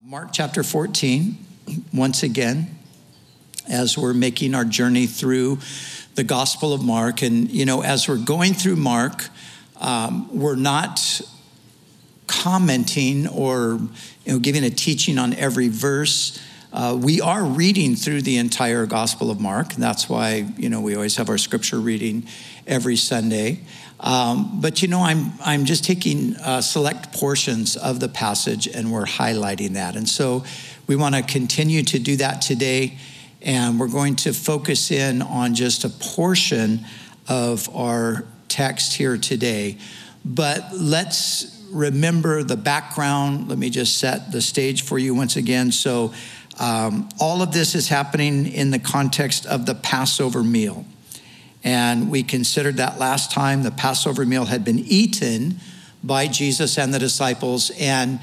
Mark chapter 14, once again, as we're making our journey through the Gospel of Mark. And, as we're going through Mark, we're not commenting or, giving a teaching on every verse. We are reading through the entire Gospel of Mark. That's why, we always have our scripture reading every Sunday. But I'm just taking select portions of the passage and we're highlighting that. And so we want to continue to do that today. And we're going to focus in on just a portion of our text here today. But let's remember the background. Let me just set the stage for you once again. So all of this is happening in the context of the Passover meal. And we considered that last time the Passover meal had been eaten by Jesus and the disciples, and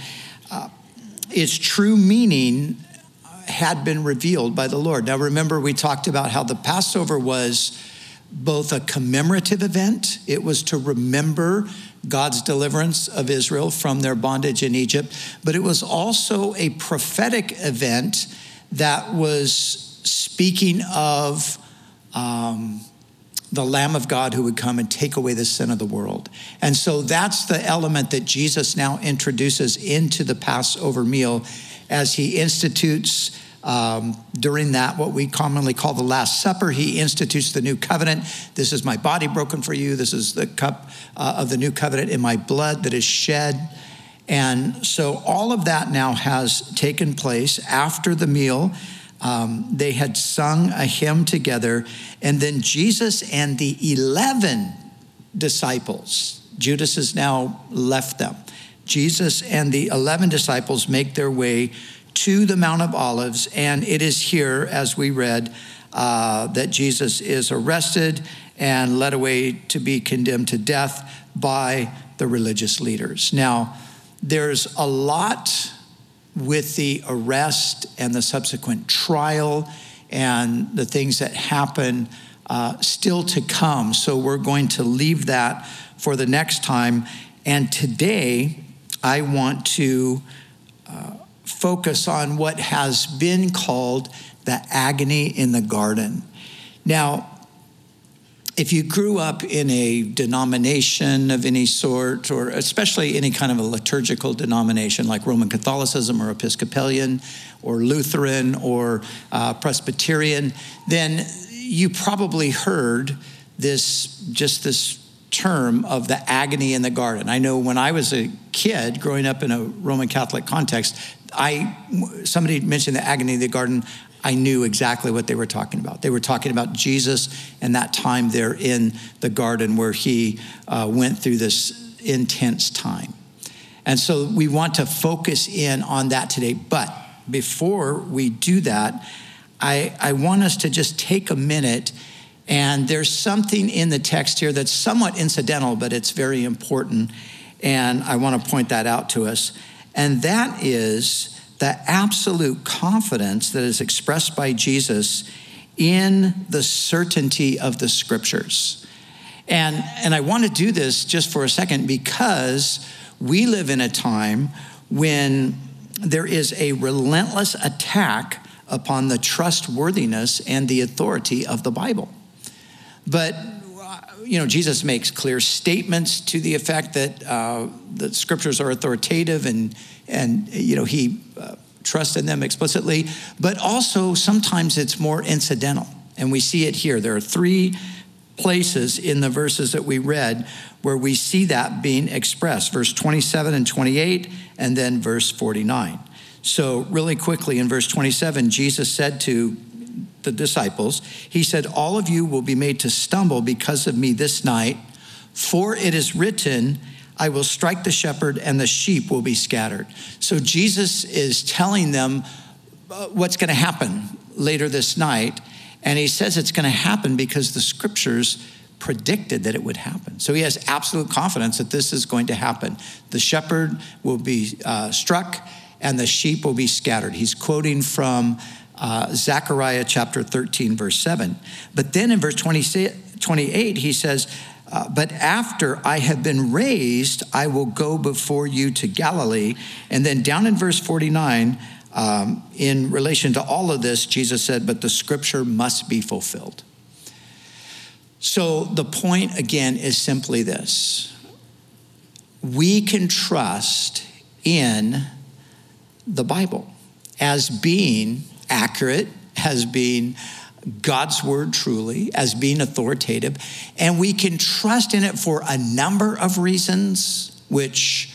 its true meaning had been revealed by the Lord. Now remember, we talked about how the Passover was both a commemorative event. It was to remember God's deliverance of Israel from their bondage in Egypt, but it was also a prophetic event that was speaking of the Lamb of God who would come and take away the sin of the world. And so that's the element that Jesus now introduces into the Passover meal as he institutes during that, what we commonly call the Last Supper. He institutes the new covenant. This is my body broken for you. This is the cup of the new covenant in my blood that is shed. And so all of that now has taken place after the meal. They had sung a hymn together, and then Jesus and the 11 disciples, Judas has now left them. Jesus and the 11 disciples make their way to the Mount of Olives, and it is here, as we read, that Jesus is arrested and led away to be condemned to death by the religious leaders. Now, there's a lot with the arrest and the subsequent trial and the things that happen still to come. So we're going to leave that for the next time. And today, I want to focus on what has been called the agony in the garden. Now, if you grew up in a denomination of any sort, or especially any kind of a liturgical denomination like Roman Catholicism or Episcopalian or Lutheran or Presbyterian, then you probably heard this term of the agony in the garden. I know when I was a kid growing up in a Roman Catholic context, somebody mentioned the agony in the garden, I knew exactly what they were talking about. They were talking about Jesus and that time there in the garden where he went through this intense time. And so we want to focus in on that today. But before we do that, I want us to just take a minute, and there's something in the text here that's somewhat incidental, but it's very important. And I want to point that out to us. And that is the absolute confidence that is expressed by Jesus in the certainty of the scriptures. And I want to do this just for a second because we live in a time when there is a relentless attack upon the trustworthiness and the authority of the Bible. But Jesus makes clear statements to the effect that the scriptures are authoritative, and he trusts in them explicitly, but also sometimes it's more incidental. And we see it here. There are 3 places in the verses that we read where we see that being expressed, verse 27 and 28, and then verse 49. So really quickly in verse 27, Jesus said to the disciples, he said, "All of you will be made to stumble because of me this night, for it is written, I will strike the shepherd and the sheep will be scattered." So Jesus is telling them what's going to happen later this night. And he says it's going to happen because the scriptures predicted that it would happen. So he has absolute confidence that this is going to happen. The shepherd will be struck and the sheep will be scattered. He's quoting from Zechariah chapter 13, verse 7. But then in verse 28, he says, but after I have been raised, I will go before you to Galilee. And then down in verse 49, in relation to all of this, Jesus said, but the scripture must be fulfilled. So the point, again, is simply this. We can trust in the Bible as being accurate, as being God's word truly, as being authoritative, and we can trust in it for a number of reasons, which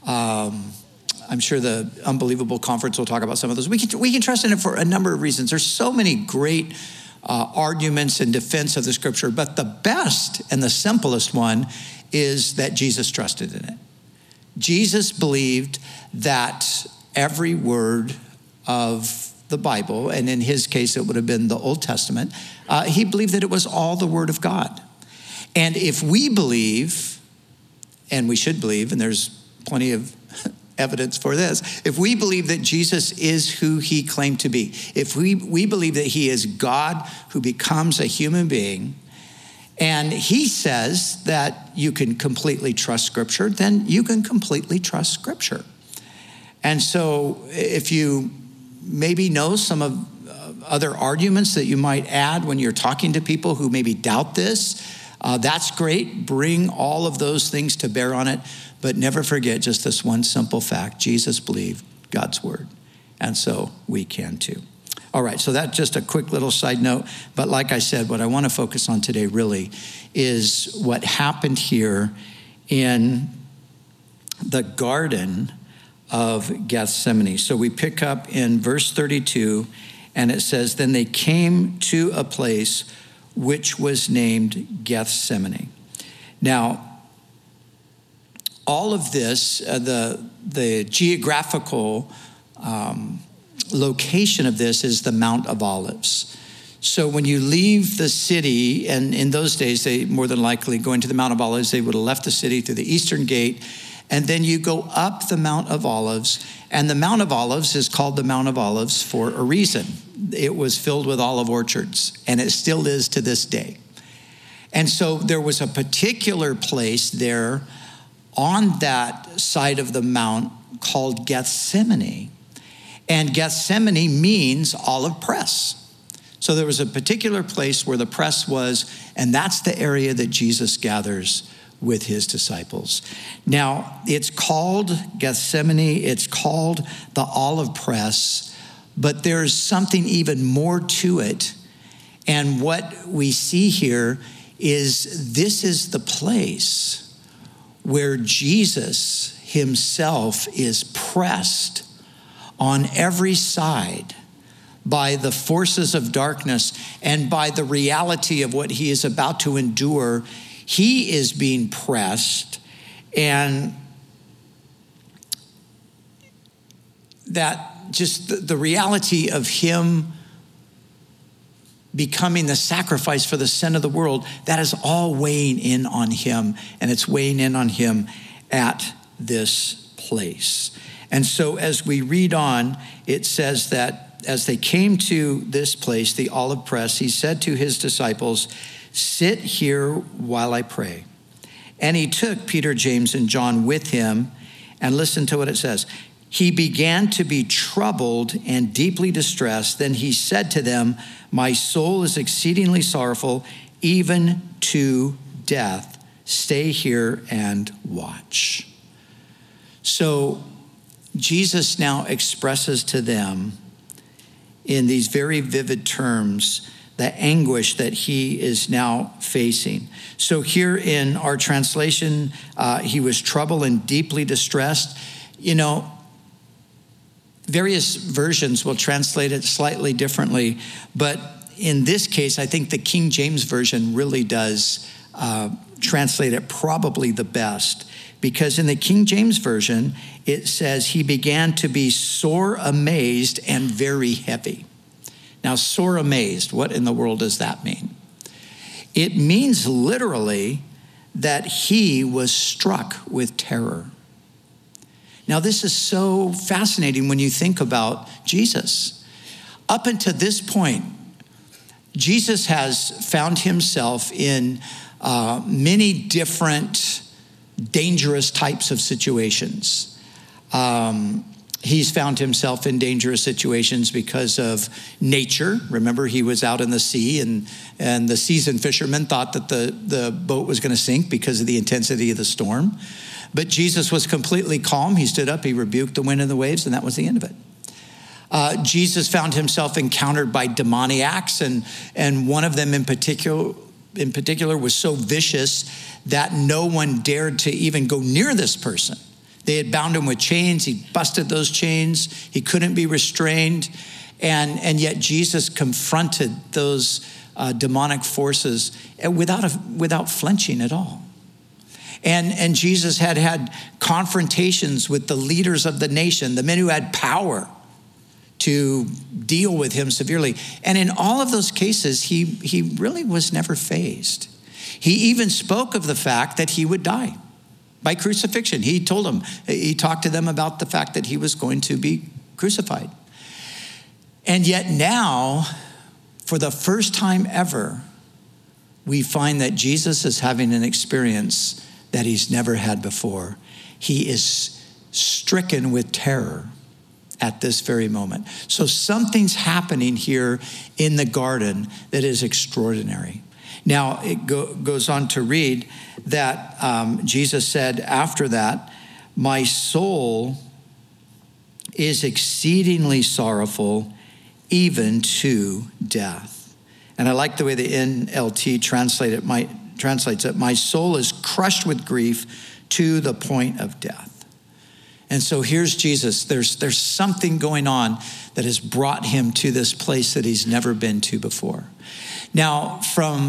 I'm sure the Unbelievable Conference will talk about some of those. We can trust in it for a number of reasons. There's so many great arguments in defense of the scripture, but the best and the simplest one is that Jesus trusted in it. Jesus believed that every word of the Bible, and in his case, it would have been the Old Testament, he believed that it was all the word of God. And if we believe, and we should believe, and there's plenty of evidence for this, if we believe that Jesus is who he claimed to be, if we believe that he is God who becomes a human being, and he says that you can completely trust Scripture, then you can completely trust Scripture. And so if you maybe know some of other arguments that you might add when you're talking to people who maybe doubt this, that's great. Bring all of those things to bear on it, but never forget just this one simple fact. Jesus believed God's word, and so we can too. All right, so that's just a quick little side note, but like I said, what I want to focus on today really is what happened here in the Garden of Gethsemane. So we pick up in verse 32, and it says, then they came to a place which was named Gethsemane. Now, all of this, the geographical location of this is the Mount of Olives. So when you leave the city, and in those days, they more than likely going to the Mount of Olives, they would have left the city through the eastern gate, and then you go up the Mount of Olives, and the Mount of Olives is called the Mount of Olives for a reason. It was filled with olive orchards, and it still is to this day. And so there was a particular place there on that side of the mount called Gethsemane. And Gethsemane means olive press. So there was a particular place where the press was, and that's the area that Jesus gathers with his disciples. Now, it's called Gethsemane, it's called the olive press, but there's something even more to it. And what we see here is this is the place where Jesus himself is pressed on every side by the forces of darkness and by the reality of what he is about to endure. He is being pressed, and that just the reality of him becoming the sacrifice for the sin of the world, that is all weighing in on him, and it's weighing in on him at this place. And so as we read on, it says that as they came to this place, the olive press, he said to his disciples, sit here while I pray. And he took Peter, James, and John with him, and listen to what it says. He began to be troubled and deeply distressed. Then he said to them, my soul is exceedingly sorrowful, even to death. Stay here and watch. So Jesus now expresses to them in these very vivid terms the anguish that he is now facing. So here in our translation, he was troubled and deeply distressed. You know, various versions will translate it slightly differently, but in this case, I think the King James Version really does translate it probably the best, because in the King James Version, it says he began to be sore amazed and very heavy. Now, sore amazed, what in the world does that mean? It means literally that he was struck with terror. Now, this is so fascinating when you think about Jesus. Up until this point, Jesus has found himself in many different dangerous types of situations. He's found himself in dangerous situations because of nature. Remember, he was out in the sea, and the seasoned fishermen thought that the boat was going to sink because of the intensity of the storm. But Jesus was completely calm. He stood up, he rebuked the wind and the waves, and that was the end of it. Jesus found himself encountered by demoniacs, and one of them in particular was so vicious that no one dared to even go near this person. They had bound him with chains. He busted those chains. He couldn't be restrained. And yet Jesus confronted those demonic forces without flinching at all. And Jesus had confrontations with the leaders of the nation, the men who had power to deal with him severely. And in all of those cases, he really was never fazed. He even spoke of the fact that he would die by crucifixion. He talked to them about the fact that he was going to be crucified. And yet now, for the first time ever, we find that Jesus is having an experience that he's never had before. He is stricken with terror at this very moment. So something's happening here in the garden that is extraordinary. Now, it goes on to read that Jesus said after that, "My soul is exceedingly sorrowful, even to death." And I like the way the NLT translates it. "My soul is crushed with grief to the point of death." And so here's Jesus. There's something going on that has brought him to this place that he's never been to before. Now,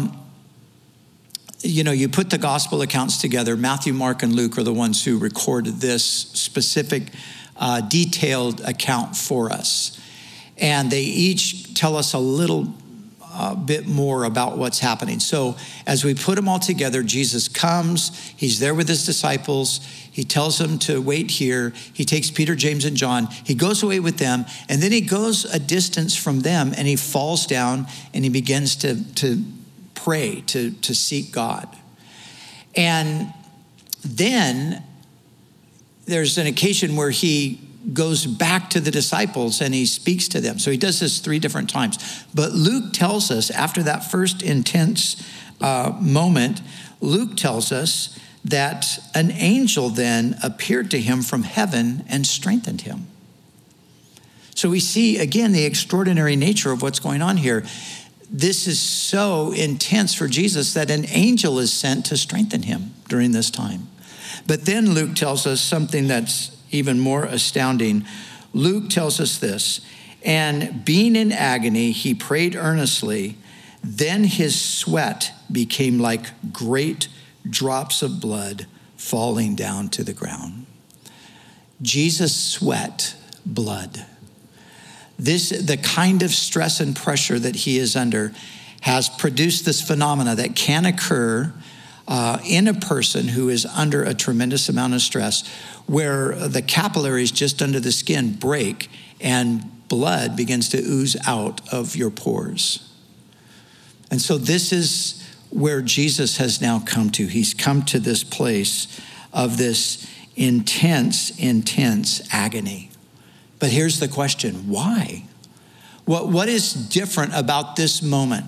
you put the gospel accounts together. Matthew, Mark, and Luke are the ones who recorded this specific, detailed account for us. And they each tell us a little bit more about what's happening. So as we put them all together, Jesus comes, he's there with his disciples, he tells them to wait here, he takes Peter, James, and John, he goes away with them, and then he goes a distance from them, and he falls down, and he begins to pray, to seek God. And then there's an occasion where he goes back to the disciples and he speaks to them. So he does this 3 different times. But Luke tells us, after that first intense moment, Luke tells us that an angel then appeared to him from heaven and strengthened him. So we see, again, the extraordinary nature of what's going on here. This is so intense for Jesus that an angel is sent to strengthen him during this time. But then Luke tells us something that's even more astounding. Luke tells us this, "And being in agony, he prayed earnestly. Then his sweat became like great drops of blood falling down to the ground." Jesus sweat blood. The kind of stress and pressure that he is under has produced this phenomena that can occur in a person who is under a tremendous amount of stress, where the capillaries just under the skin break and blood begins to ooze out of your pores. And so this is where Jesus has now come to. He's come to this place of this intense agony. But here's the question: why? What is different about this moment?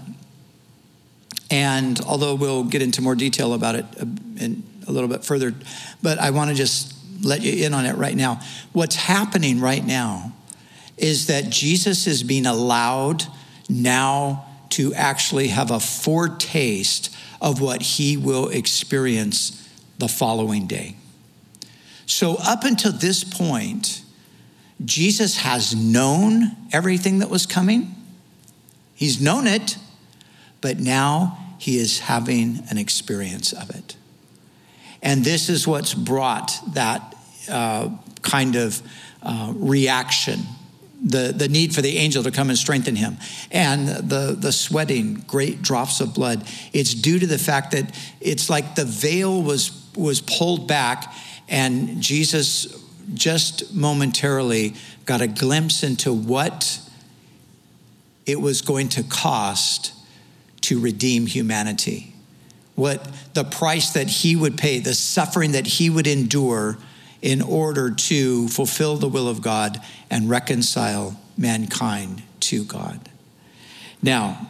And although we'll get into more detail about it in a little bit further, but I want to just let you in on it right now. What's happening right now is that Jesus is being allowed now to actually have a foretaste of what he will experience the following day. So up until this point, Jesus has known everything that was coming. He's known it, but now he is having an experience of it. And this is what's brought that kind of reaction, the need for the angel to come and strengthen him, and the sweating, great drops of blood. It's due to the fact that it's like the veil was pulled back, and Jesus just momentarily got a glimpse into what it was going to cost to redeem humanity. What the price that he would pay, the suffering that he would endure in order to fulfill the will of God and reconcile mankind to God. Now,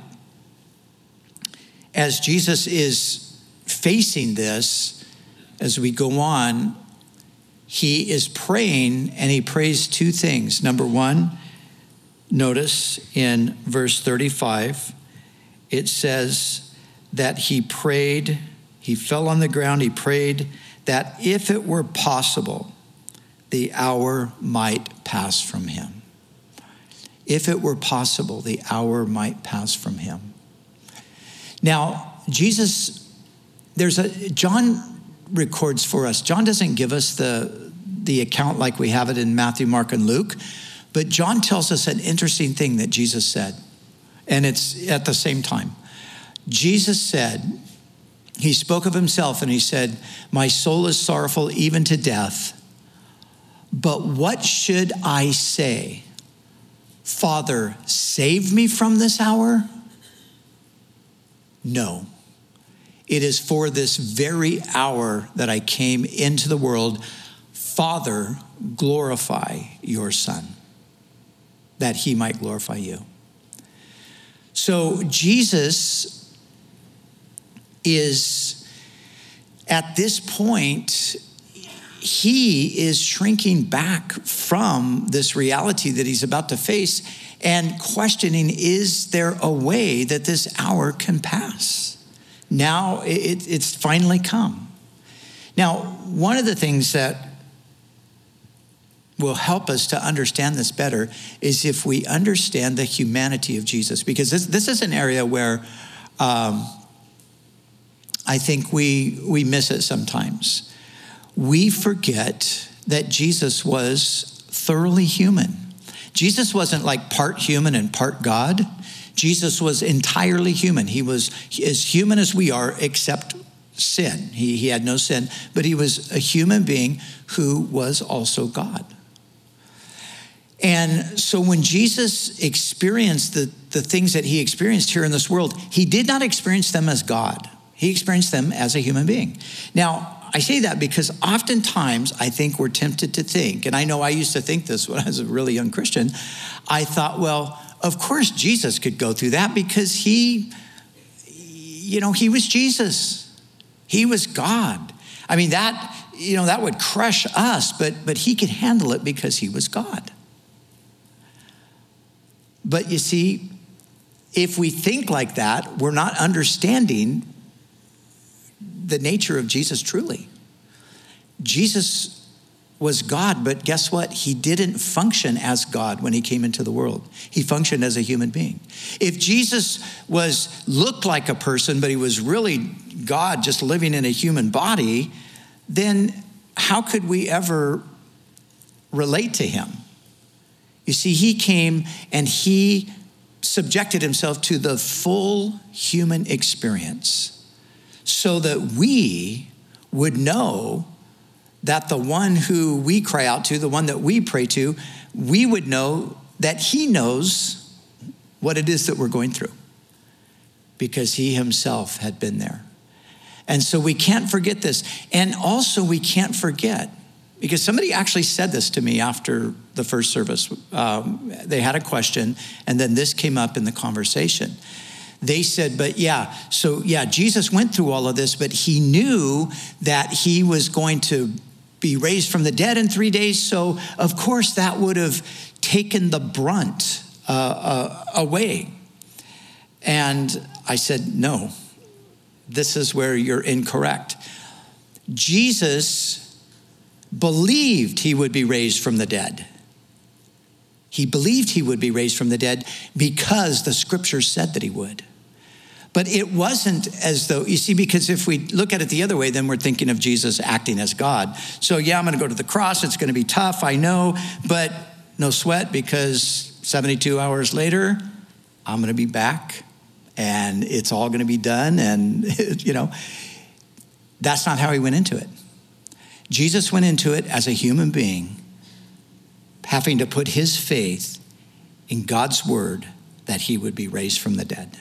as Jesus is facing this, as we go on, he is praying, and he prays two things. Number one, notice in verse 35, it says that he prayed, he fell on the ground, he prayed that if it were possible, the hour might pass from him. If it were possible, the hour might pass from him. Now, Jesus, John records for us. John doesn't give us the account like we have it in Matthew, Mark, and Luke, but John tells us an interesting thing that Jesus said, and it's at the same time. Jesus said, he spoke of himself and he said, "My soul is sorrowful even to death, but what should I say? Father, save me from this hour? No. It is for this very hour that I came into the world. Father, glorify your Son, that he might glorify you." So Jesus is, at this point, he is shrinking back from this reality that he's about to face and questioning, is there a way that this hour can pass? Now it's finally come. Now, one of the things that will help us to understand this better is if we understand the humanity of Jesus, because this is an area where I think we miss it sometimes. We forget that Jesus was thoroughly human. Jesus wasn't like part human and part God. Jesus was entirely human. He was as human as we are, except sin. He had no sin, but he was a human being who was also God. And so when Jesus experienced the things that he experienced here in this world, he did not experience them as God. He experienced them as a human being. Now, I say that because oftentimes I think we're tempted to think, and I know I used to think this when I was a really young Christian, I thought, well, of course Jesus could go through that because he was Jesus. He was God. I mean, that would crush us, but he could handle it because he was God. But you see, if we think like that, we're not understanding the nature of Jesus truly. Jesus was God, but guess what? He didn't function as God when he came into the world. He functioned as a human being. If Jesus looked like a person, but he was really God just living in a human body, then how could we ever relate to him? You see, he came and he subjected himself to the full human experience so that we would know that the one who we cry out to, the one that we pray to, we would know that he knows what it is that we're going through because he himself had been there. And so we can't forget this. And also we can't forget, because somebody actually said this to me after the first service. They had a question, and then this came up in the conversation. They said, Jesus went through all of this, but he knew that he was going to be raised from the dead in 3 days. So of course that would have taken the brunt away. And I said, no, this is where you're incorrect. Jesus believed he would be raised from the dead. He believed he would be raised from the dead because the scripture said that he would. But it wasn't as though, you see, because if we look at it the other way, then we're thinking of Jesus acting as God. So yeah, I'm going to go to the cross. It's going to be tough, I know, but no sweat, because 72 hours later, I'm going to be back and it's all going to be done. And, that's not how he went into it. Jesus went into it as a human being, having to put his faith in God's word that he would be raised from the dead.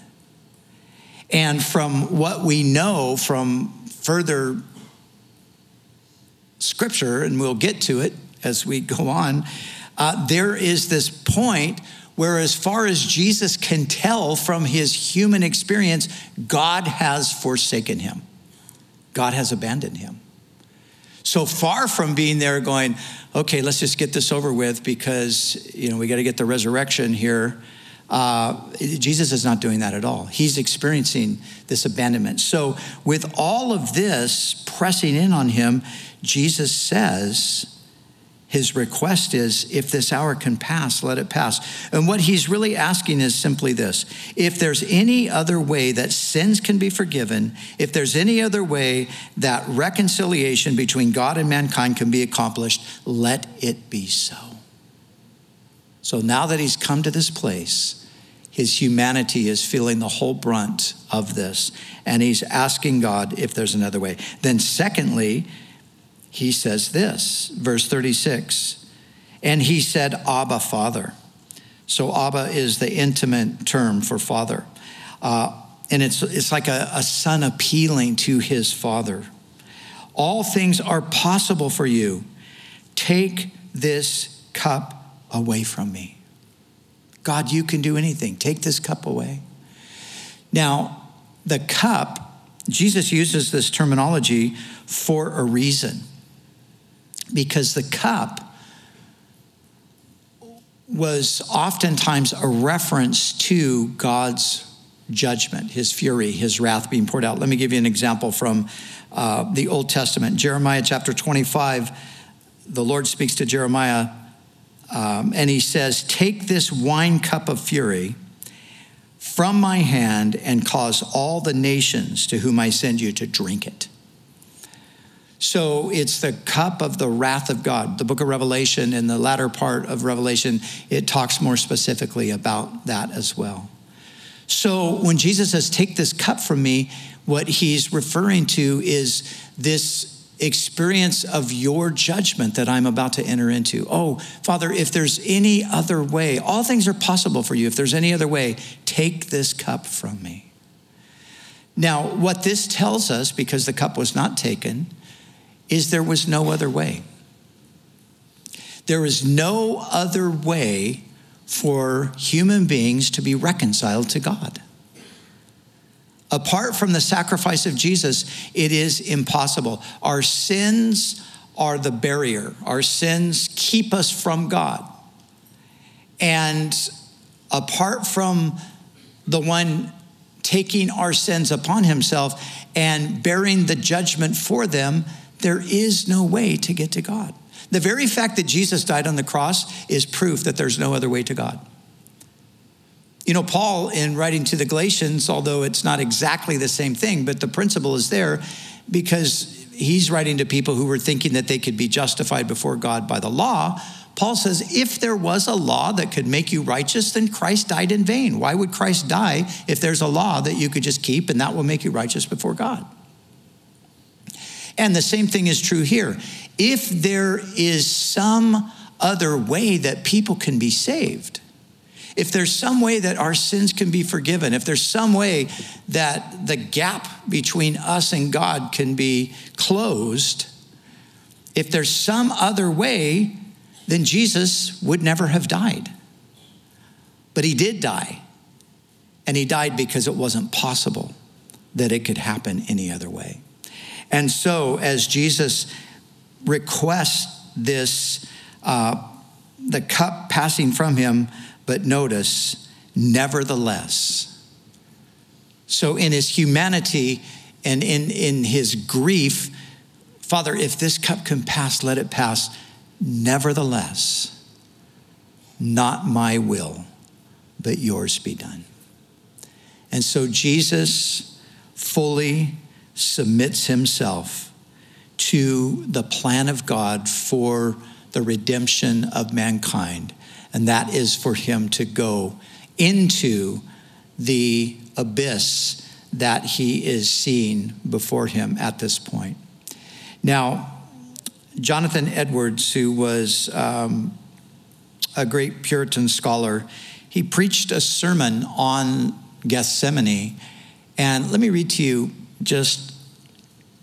And from what we know from further Scripture, and we'll get to it as we go on, there is this point where, as far as Jesus can tell from his human experience, God has forsaken him. God has abandoned him. So far from being there going, okay, let's just get this over with because, we got to get the resurrection here. Jesus is not doing that at all. He's experiencing this abandonment. So with all of this pressing in on him, Jesus says, his request is, if this hour can pass, let it pass. And what he's really asking is simply this: if there's any other way that sins can be forgiven, if there's any other way that reconciliation between God and mankind can be accomplished, let it be so. So now that he's come to this place, his humanity is feeling the whole brunt of this, and he's asking God if there's another way. Then secondly, he says this, verse 36, and he said, Abba, Father. So Abba is the intimate term for father. And it's like a son appealing to his father. All things are possible for you. Take this cup away from me. God, you can do anything. Take this cup away. Now, the cup, Jesus uses this terminology for a reason. Because the cup was oftentimes a reference to God's judgment, his fury, his wrath being poured out. Let me give you an example from the Old Testament. Jeremiah chapter 25, the Lord speaks to Jeremiah and he says, take this wine cup of fury from my hand and cause all the nations to whom I send you to drink it. So it's the cup of the wrath of God. The book of Revelation, in the latter part of Revelation, it talks more specifically about that as well. So when Jesus says, take this cup from me, what he's referring to is this experience of your judgment that I'm about to enter into. Oh, Father, if there's any other way, all things are possible for you. If there's any other way, take this cup from me. Now, what this tells us, because the cup was not taken, is there was no other way. There is no other way for human beings to be reconciled to God. Apart from the sacrifice of Jesus, it is impossible. Our sins are the barrier. Our sins keep us from God. And apart from the one taking our sins upon himself and bearing the judgment for them, there is no way to get to God. The very fact that Jesus died on the cross is proof that there's no other way to God. Paul, in writing to the Galatians, although it's not exactly the same thing, but the principle is there because he's writing to people who were thinking that they could be justified before God by the law. Paul says, if there was a law that could make you righteous, then Christ died in vain. Why would Christ die if there's a law that you could just keep and that will make you righteous before God? And the same thing is true here. If there is some other way that people can be saved, if there's some way that our sins can be forgiven, if there's some way that the gap between us and God can be closed, if there's some other way, then Jesus would never have died. But he did die. And he died because it wasn't possible that it could happen any other way. And so as Jesus requests this, the cup passing from him, but notice, nevertheless. So in his humanity and in his grief, Father, if this cup can pass, let it pass. Nevertheless, not my will, but yours be done. And so Jesus fully submits himself to the plan of God for the redemption of mankind. And that is for him to go into the abyss that he is seeing before him at this point. Now, Jonathan Edwards, who was a great Puritan scholar, he preached a sermon on Gethsemane. And let me read to you just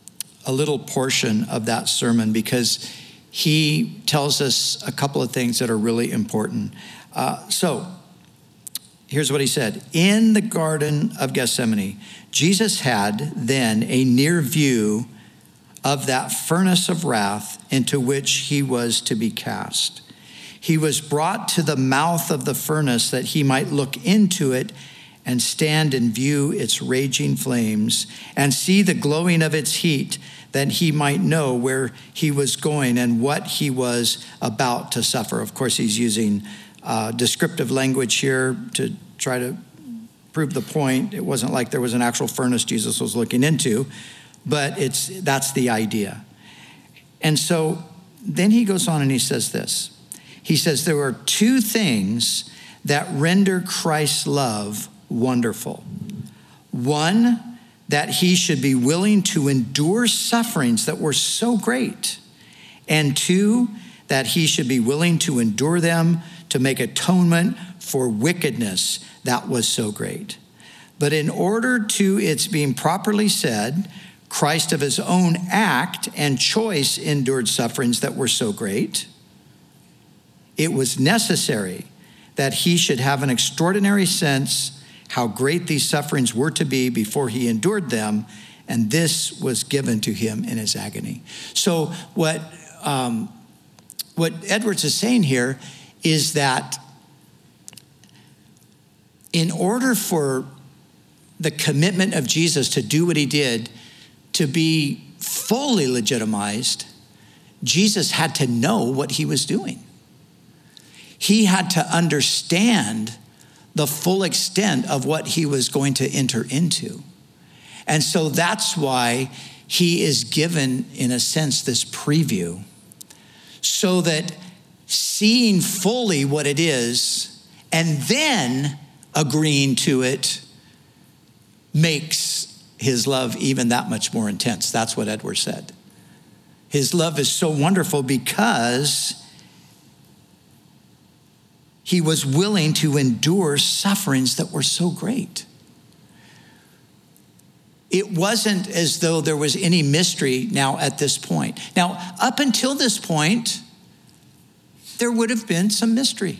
a little portion of that sermon because he tells us a couple of things that are really important. So here's what he said. In the Garden of Gethsemane, Jesus had then a near view of that furnace of wrath into which he was to be cast. He was brought to the mouth of the furnace that he might look into it and stand and view its raging flames and see the glowing of its heat, that he might know where he was going and what he was about to suffer. Of course, he's using descriptive language here to try to prove the point. It wasn't like there was an actual furnace Jesus was looking into, but that's the idea. And so then he goes on and he says this. He says, there are two things that render Christ's love wonderful. One, that he should be willing to endure sufferings that were so great. And two, that he should be willing to endure them to make atonement for wickedness that was so great. But in order to its being properly said, Christ of his own act and choice endured sufferings that were so great, it was necessary that he should have an extraordinary sense how great these sufferings were to be before he endured them, and this was given to him in his agony. So what Edwards is saying here is that in order for the commitment of Jesus to do what he did to be fully legitimized, Jesus had to know what he was doing. He had to understand the full extent of what he was going to enter into. And so that's why he is given, in a sense, this preview, so that seeing fully what it is and then agreeing to it makes his love even that much more intense. That's what Edwards said. His love is so wonderful because he was willing to endure sufferings that were so great. It wasn't as though there was any mystery now at this point. Now, up until this point, there would have been some mystery.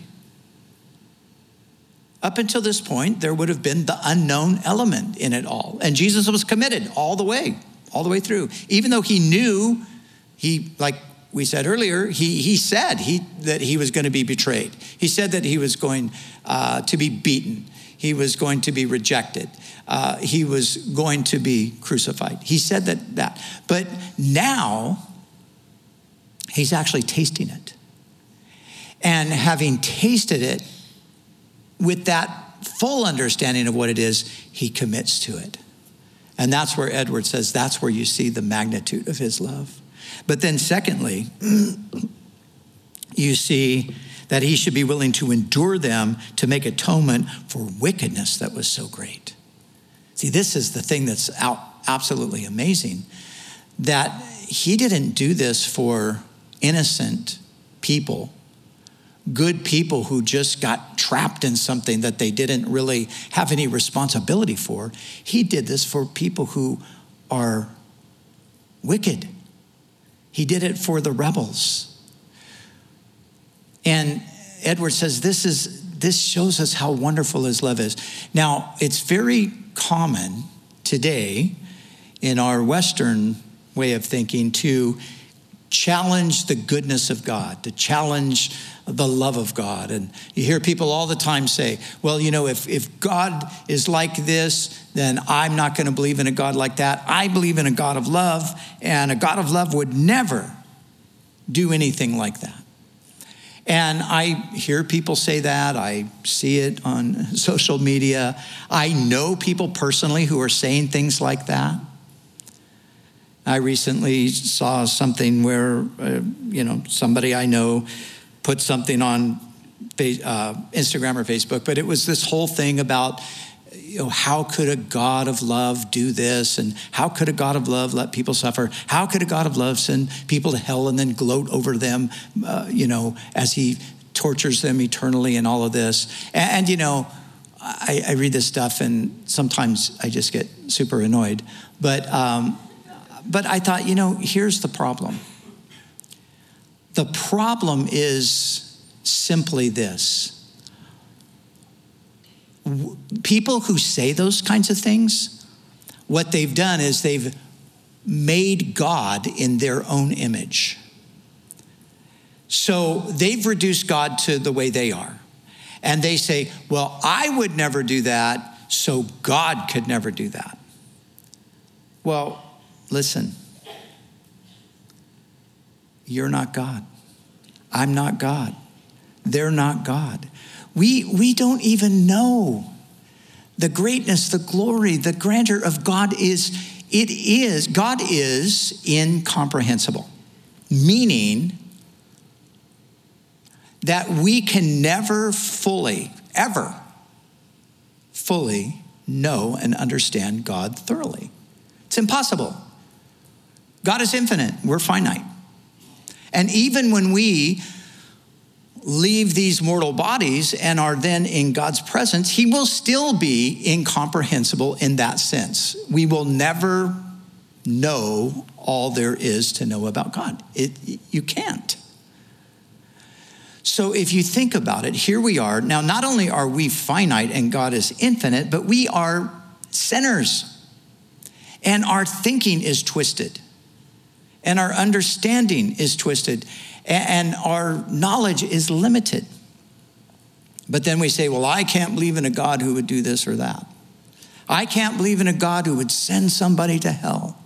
Up until this point, there would have been the unknown element in it all. And Jesus was committed all the way through. Even though he knew, like we said earlier, he said that he was going to be betrayed. He said that he was going to be beaten. He was going to be rejected. He was going to be crucified. He said that. But now, he's actually tasting it. And having tasted it, with that full understanding of what it is, he commits to it. And that's where Edwards says that's where you see the magnitude of his love. But then secondly, you see that he should be willing to endure them to make atonement for wickedness that was so great. See, this is the thing that's absolutely amazing, that he didn't do this for innocent people, good people who just got trapped in something that they didn't really have any responsibility for. He did this for people who are wicked. He did it for the rebels. And Edwards says this shows us how wonderful his love is. Now, it's very common today in our Western way of thinking to challenge the goodness of God, to challenge the love of God. And you hear people all the time say, well, if God is like this, then I'm not going to believe in a God like that. I believe in a God of love, and a God of love would never do anything like that. And I hear people say that. I see it on social media. I know people personally who are saying things like that. I recently saw something where, somebody I know put something on Instagram or Facebook, but it was this whole thing about, how could a God of love do this? And how could a God of love let people suffer? How could a God of love send people to hell and then gloat over them, as he tortures them eternally and all of this? And I read this stuff and sometimes I just get super annoyed. But But I thought, here's the problem. The problem is simply this. People who say those kinds of things, what they've done is they've made God in their own image. So they've reduced God to the way they are. And they say, well, I would never do that, so God could never do that. Well, listen. You're not God. I'm not God. They're not God. We don't even know the greatness, the glory, the grandeur of God God is incomprehensible, meaning that we can never ever fully know and understand God thoroughly. It's impossible. God is infinite. We're finite. And even when we leave these mortal bodies and are then in God's presence, he will still be incomprehensible in that sense. We will never know all there is to know about God. You can't. So if you think about it, here we are. Now, not only are we finite and God is infinite, but we are sinners. And our thinking is twisted. And our understanding is twisted. And our knowledge is limited. But then we say, well, I can't believe in a God who would do this or that. I can't believe in a God who would send somebody to hell.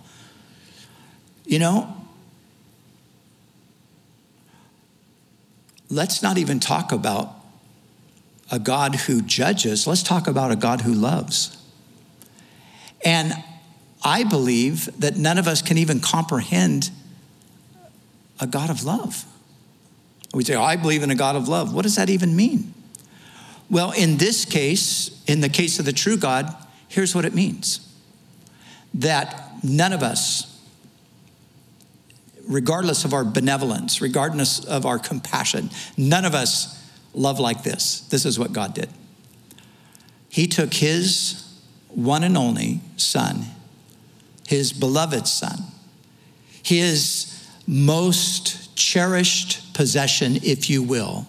Let's not even talk about a God who judges. Let's talk about a God who loves. And I believe that none of us can even comprehend a God of love. We say, I believe in a God of love. What does that even mean? Well, in this case, in the case of the true God, here's what it means. That none of us, regardless of our benevolence, regardless of our compassion, none of us love like this. This is what God did. He took his one and only son, his beloved son, his most cherished possession, if you will,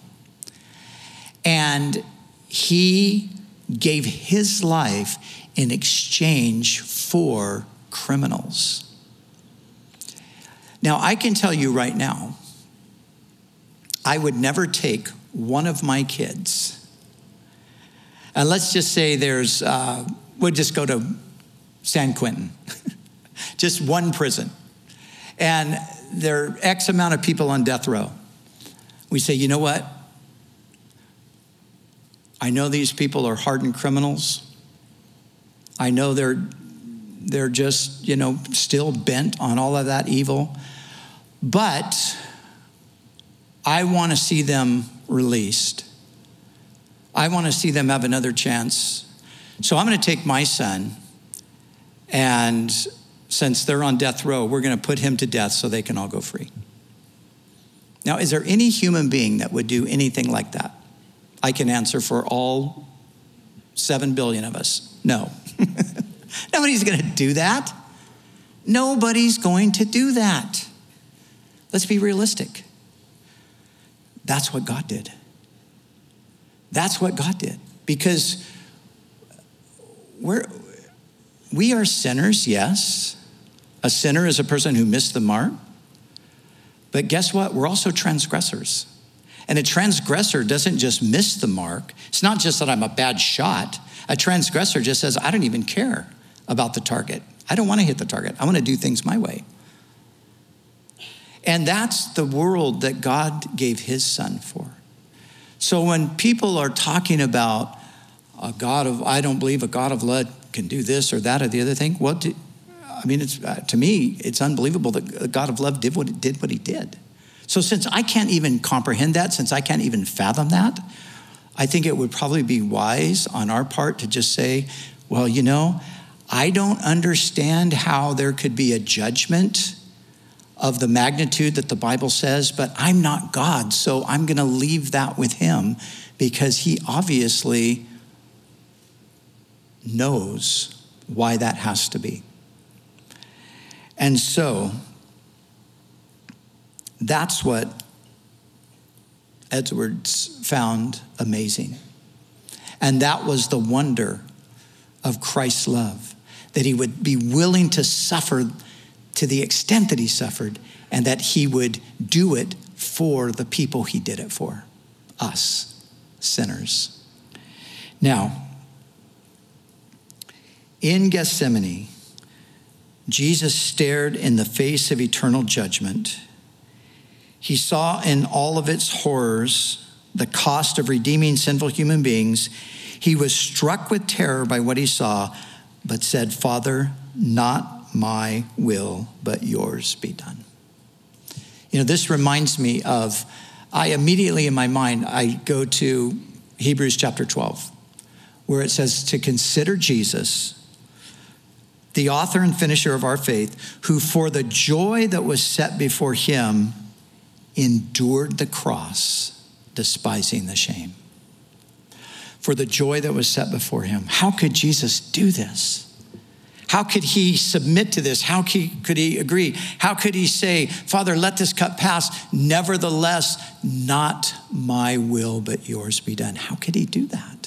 and he gave his life in exchange for criminals. Now, I can tell you right now, I would never take one of my kids, and let's just say we'll just go to San Quentin, just one prison, and there are X amount of people on death row. We say, you know what? I know these people are hardened criminals. I know they're just, still bent on all of that evil. But I want to see them released. I want to see them have another chance. So I'm going to take my son, and since they're on death row, we're going to put him to death so they can all go free. Now, is there any human being that would do anything like that? I can answer for all 7 billion of us. No. Nobody's going to do that. Nobody's going to do that. Let's be realistic. That's what God did. That's what God did. Because we are sinners, yes. A sinner is a person who missed the mark. But guess what? We're also transgressors. And a transgressor doesn't just miss the mark. It's not just that I'm a bad shot. A transgressor just says, I don't even care about the target. I don't want to hit the target. I want to do things my way. And that's the world that God gave his son for. So when people are talking about I don't believe a God of love can do this or that or the other thing. To me, it's unbelievable that a God of love did what he did. So since I can't even comprehend that, since I can't even fathom that, I think it would probably be wise on our part to just say, well, I don't understand how there could be a judgment of the magnitude that the Bible says, but I'm not God, so I'm going to leave that with him because he obviously knows why that has to be. And so that's what Edwards found amazing. And that was the wonder of Christ's love, that he would be willing to suffer to the extent that he suffered, and that he would do it for the people he did it for, us, sinners. Now, in Gethsemane, Jesus stared in the face of eternal judgment. He saw in all of its horrors the cost of redeeming sinful human beings. He was struck with terror by what he saw, but said, "Father, not my will, but yours be done." You know, this reminds me of, I immediately in my mind, I go to Hebrews chapter 12, where it says to consider Jesus, the author and finisher of our faith, who for the joy that was set before him endured the cross, despising the shame. For the joy that was set before him. How could Jesus do this? How could he submit to this? How could he agree? How could he say, "Father, let this cup pass. Nevertheless, not my will, but yours be done"? How could he do that?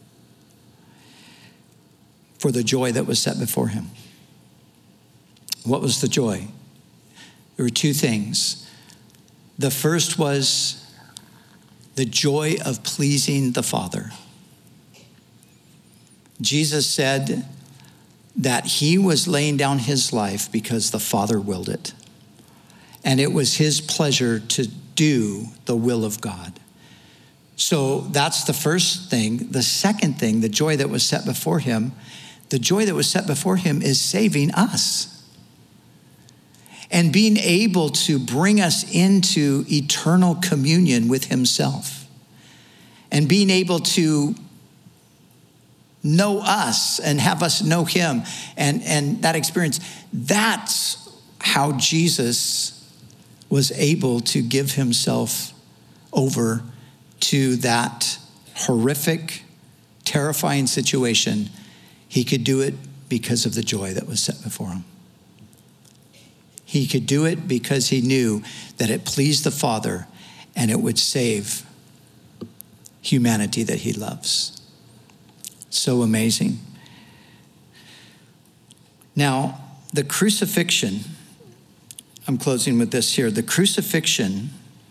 For the joy that was set before him. What was the joy? There were two things. The first was the joy of pleasing the Father. Jesus said that he was laying down his life because the Father willed it. And it was his pleasure to do the will of God. So that's the first thing. The second thing, the joy that was set before him, the joy that was set before him is saving us and being able to bring us into eternal communion with himself and being able to know us and have us know him and that experience. That's how Jesus was able to give himself over to that horrific, terrifying situation. He could do it because of the joy that was set before him. He could do it because he knew that it pleased the Father and it would save humanity that he loves. So amazing. Now, the crucifixion, I'm closing with this here. The crucifixion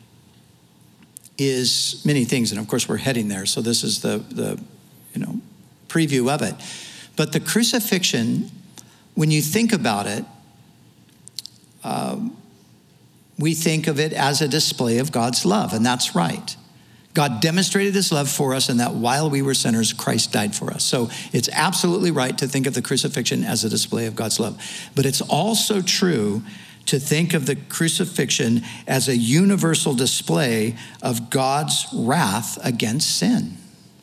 is many things, and of course we're heading there, so this is the preview of it. But the crucifixion, when you think about it, we think of it as a display of God's love, and that's right. God demonstrated his love for us, and that while we were sinners, Christ died for us. So it's absolutely right to think of the crucifixion as a display of God's love. But it's also true to think of the crucifixion as a universal display of God's wrath against sin.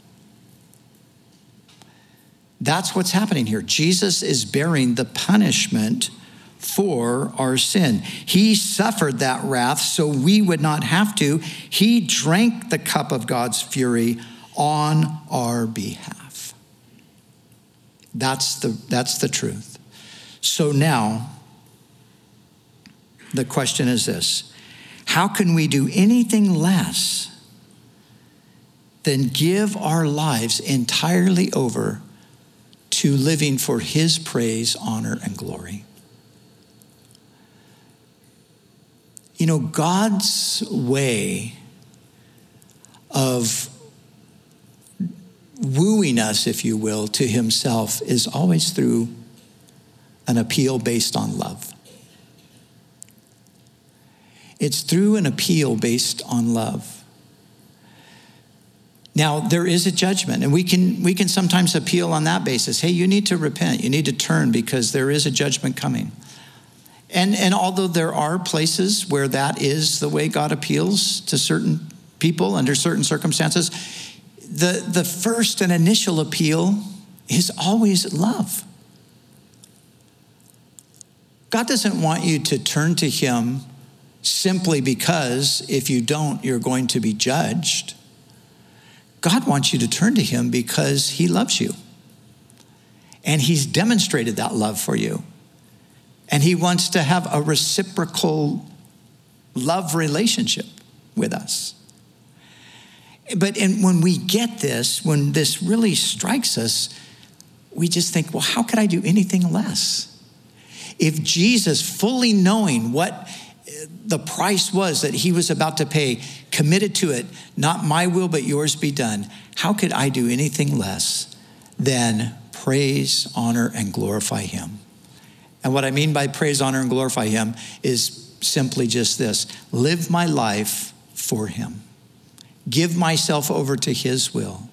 That's what's happening here. Jesus is bearing the punishment for our sin. He suffered that wrath so we would not have to. He drank the cup of God's fury on our behalf. That's the truth. So now, the question is this: how can we do anything less than give our lives entirely over to living for his praise, honor, and glory? You know, God's way of wooing us, if you will, to himself is always through an appeal based on love. It's through an appeal based on love. Now, there is a judgment, and we can sometimes appeal on that basis. Hey, you need to repent. You need to turn because there is a judgment coming. And although there are places where that is the way God appeals to certain people under certain circumstances, the first and initial appeal is always love. God doesn't want you to turn to him simply because if you don't, you're going to be judged. God wants you to turn to him because he loves you. And he's demonstrated that love for you. And he wants to have a reciprocal love relationship with us. But when we get this, when this really strikes us, we just think, well, how could I do anything less? If Jesus, fully knowing what the price was that he was about to pay, committed to it, not my will, but yours be done, how could I do anything less than praise, honor, and glorify him? And what I mean by praise, honor, and glorify him is simply just this: live my life for him. Give myself over to his will.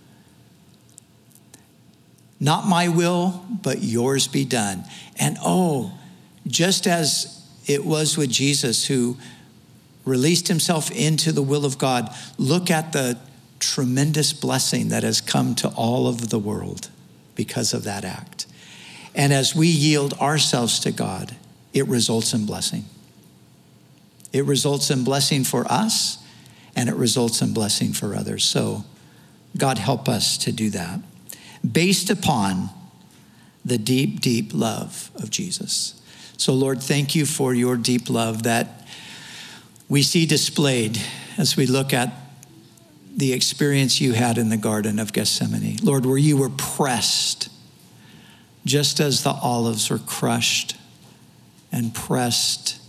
Not my will, but yours be done. And just as it was with Jesus, who released himself into the will of God, look at the tremendous blessing that has come to all of the world because of that act. And as we yield ourselves to God, it results in blessing. It results in blessing for us, and it results in blessing for others. So God, help us to do that, based upon the deep, deep love of Jesus. So Lord, thank you for your deep love that we see displayed as we look at the experience you had in the Garden of Gethsemane. Lord, where you were pressed, just as the olives were crushed and pressed.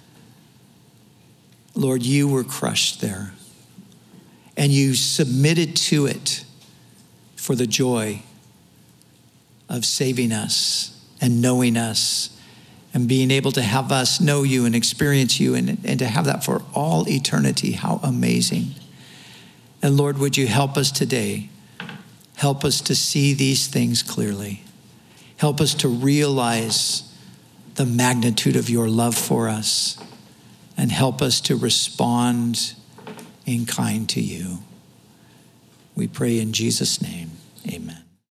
Lord, you were crushed there, and you submitted to it for the joy of saving us and knowing us and being able to have us know you and experience you and to have that for all eternity. How amazing. And Lord, would you help us today? Help us to see these things clearly. Help us to realize the magnitude of your love for us, and help us to respond in kind to you. We pray in Jesus' name, amen.